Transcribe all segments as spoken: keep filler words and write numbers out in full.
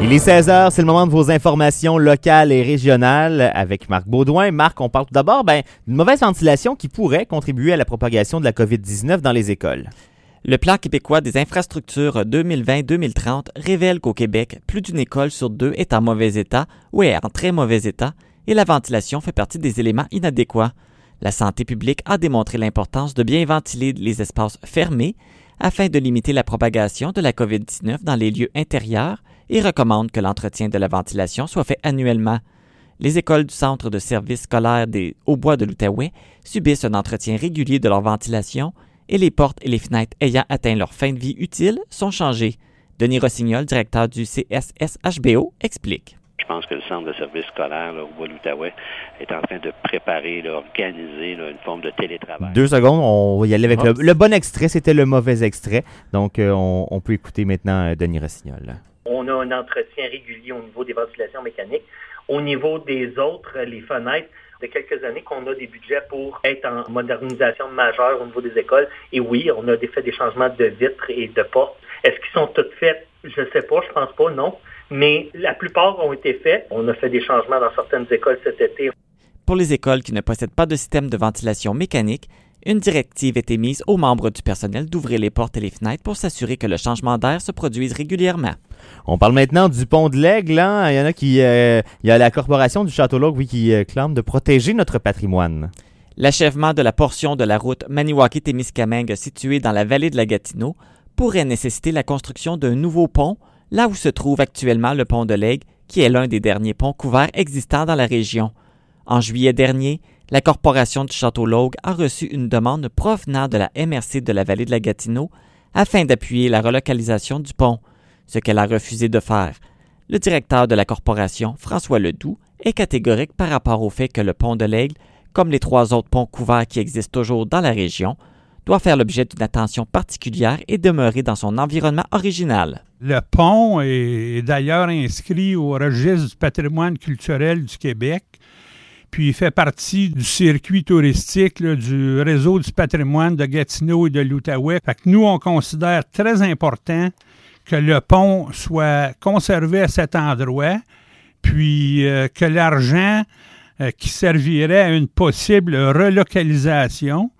Il est seize heures, c'est le moment de vos informations locales et régionales avec Marc Baudouin. Marc, on parle tout d'abord ben, d'une mauvaise ventilation qui pourrait contribuer à la propagation de la covid dix-neuf dans les écoles. Le plan québécois des infrastructures deux mille vingt deux mille trente révèle qu'au Québec, plus d'une école sur deux est en mauvais état ou est en très mauvais état et la ventilation fait partie des éléments inadéquats. La santé publique a démontré l'importance de bien ventiler les espaces fermés afin de limiter la propagation de la covid dix-neuf dans les lieux intérieurs et recommande que l'entretien de la ventilation soit fait annuellement. Les écoles du Centre de services scolaires des Hauts-Bois de l'Outaouais subissent un entretien régulier de leur ventilation et les portes et les fenêtres ayant atteint leur fin de vie utile sont changées. Denis Rossignol, directeur du C S S H B O, explique. Je pense que le centre de services scolaires là, au bois de l'Outaouais est en train de préparer, d'organiser une forme de télétravail. Deux secondes, on va y aller avec le, le bon extrait. C'était le mauvais extrait. Donc, euh, on, on peut écouter maintenant euh, Denis Rossignol. On a un entretien régulier au niveau des ventilations mécaniques. Au niveau des autres, les fenêtres, de quelques années qu'on a des budgets pour être en modernisation majeure au niveau des écoles. Et oui, on a fait des changements de vitres et de portes. Est-ce qu'ils sont toutes faites? Je ne sais pas, je pense pas, non. Mais la plupart ont été faits. On a fait des changements dans certaines écoles cet été. Pour les écoles qui ne possèdent pas de système de ventilation mécanique, une directive est émise aux membres du personnel d'ouvrir les portes et les fenêtres pour s'assurer que le changement d'air se produise régulièrement. On parle maintenant du pont de l'Aigle. Hein? Il y en a qui... Euh, il y a la corporation du Château-Lac, oui, qui euh, clame de protéger notre patrimoine. L'achèvement de la portion de la route Maniwaki-Témiscamingue située dans la vallée de la Gatineau pourrait nécessiter la construction d'un nouveau pont, là où se trouve actuellement le pont de l'Aigle, qui est l'un des derniers ponts couverts existants dans la région. En juillet dernier, la corporation du Château-Lac a reçu une demande provenant de la M R C de la vallée de la Gatineau afin d'appuyer la relocalisation du pont, ce qu'elle a refusé de faire. Le directeur de la corporation, François Ledoux, est catégorique par rapport au fait que le pont de l'Aigle, comme les trois autres ponts couverts qui existent toujours dans la région, doit faire l'objet d'une attention particulière et demeurer dans son environnement original. Le pont est d'ailleurs inscrit au registre du patrimoine culturel du Québec, puis il fait partie du circuit touristique là, du réseau du patrimoine de Gatineau et de l'Outaouais. Fait que nous, on considère très important que le pont soit conservé à cet endroit, puis euh, que l'argent euh, qui servirait à une possible relocalisation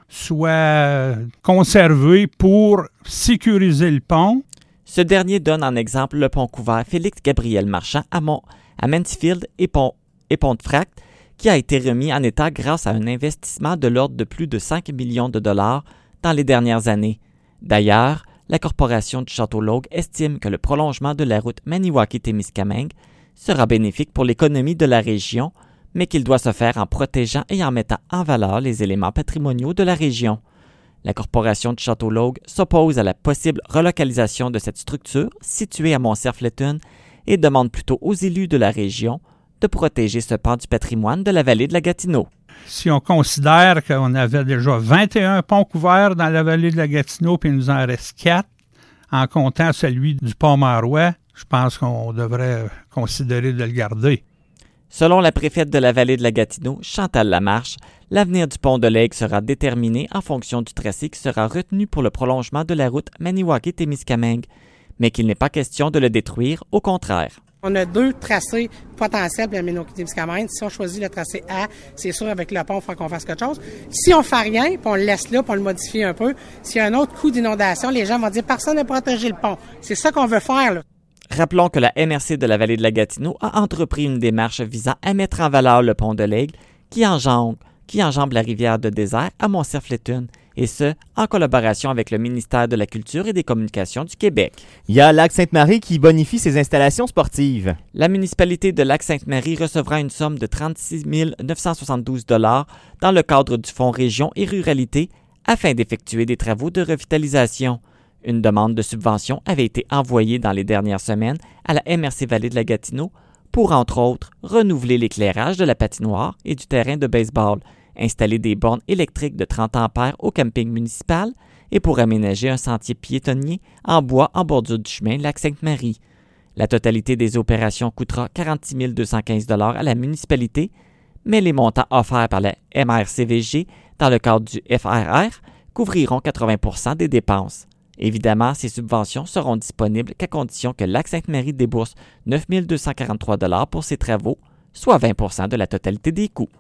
soit conservé pour sécuriser le pont. Ce dernier donne en exemple le pont couvert Félix-Gabriel Marchand à, Mont, à Mansfield et Pont, et Pontefract, qui a été remis en état grâce à un investissement de l'ordre de plus de cinq millions de dollars dans les dernières années. D'ailleurs, la corporation du Château-Lac estime que le prolongement de la route Maniwaki-Témiscamingue sera bénéfique pour l'économie de la région, mais qu'il doit se faire en protégeant et en mettant en valeur les éléments patrimoniaux de la région. La corporation du Château-Lac s'oppose à la possible relocalisation de cette structure située à Mont-Cerf-Letton et demande plutôt aux élus de la région de protéger ce pan du patrimoine de la vallée de la Gatineau. Si on considère qu'on avait déjà vingt et un ponts couverts dans la vallée de la Gatineau, puis il nous en reste quatre, en comptant celui du pont Marois, je pense qu'on devrait considérer de le garder. Selon la préfète de la vallée de la Gatineau, Chantal Lamarche, l'avenir du pont de l'Aigle sera déterminé en fonction du tracé qui sera retenu pour le prolongement de la route Maniwaki-Témiscamingue, mais qu'il n'est pas question de le détruire, au contraire. On a deux tracés potentiels pour la Maniwaki-Témiscamingue. Si on choisit le tracé A, c'est sûr, avec le pont, il faut qu'on fasse quelque chose. Si on fait rien, puis on le laisse là, puis on le modifie un peu, s'il y a un autre coup d'inondation, les gens vont dire « personne n'a protégé le pont ». C'est ça qu'on veut faire, là. Rappelons que la M R C de la vallée de la Gatineau a entrepris une démarche visant à mettre en valeur le pont de l'Aigle qui enjambe, qui enjambe la rivière de Désert à Mont-Cerf-Letton, et ce, en collaboration avec le ministère de la Culture et des Communications du Québec. Il y a Lac-Sainte-Marie qui bonifie ses installations sportives. La municipalité de Lac-Sainte-Marie recevra une somme de trente-six mille neuf cent soixante-douze dollars dans le cadre du Fonds Région et Ruralité afin d'effectuer des travaux de revitalisation. Une demande de subvention avait été envoyée dans les dernières semaines à la M R C Vallée de la Gatineau pour, entre autres, renouveler l'éclairage de la patinoire et du terrain de baseball, installer des bornes électriques de trente ampères au camping municipal et pour aménager un sentier piétonnier en bois en bordure du chemin Lac-Sainte-Marie. La totalité des opérations coûtera quarante-six mille deux cent quinze dollars à la municipalité, mais les montants offerts par la M R C V G dans le cadre du F R R couvriront quatre-vingts pour cent des dépenses. Évidemment, ces subventions seront disponibles qu'à condition que Lac-Sainte-Marie débourse neuf mille deux cent quarante-trois dollars pour ses travaux, soit vingt pour cent de la totalité des coûts.